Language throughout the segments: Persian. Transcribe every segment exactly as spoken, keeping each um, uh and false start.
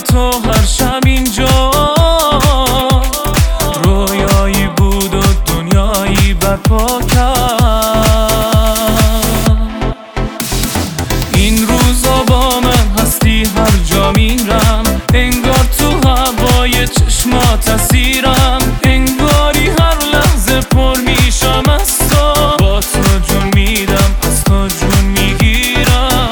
تو هر شب اینجا رویایی بود و دنیایی برپا کرد. این روزا با من هستی هر جا میرم، انگار تو هوای چشمات اسیرم، انگاری هر لحظه پر میشم از تو، با تو جون میدم از تو جون میگیرم.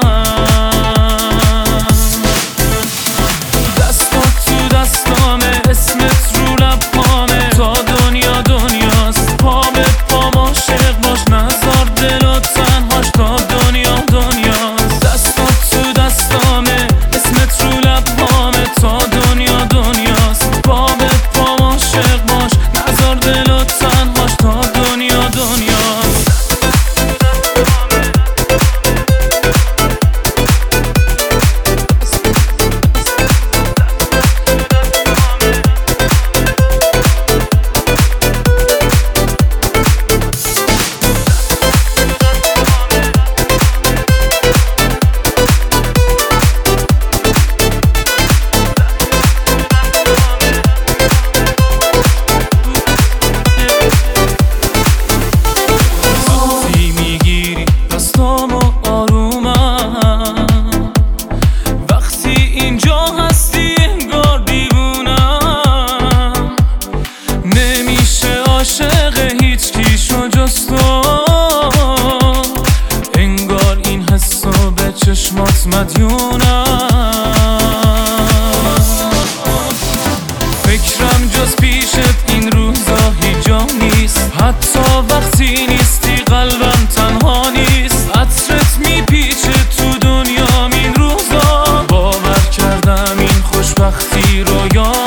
دستات تو دستامه، اسمت رو لبامه، تا دنیا دنیاست پا به پام عاشق باش، نذار دل و تنهاش تا دنیا دنیاست. دستات تو دستامه، اسمت رو لبامه، تا دنیا دنیاست پا به پام عاشق باش، نذار دل و تنهاش تا دنیا دنیاست. چشمات مدیونم، فکرم جز پیشت این روزا هیچ جا نیست، حتی وقتی نیستی قلبم تنها نیست. عطرت میپیچه تو دنیام این روزا، باور کردم این خوشبختی رویا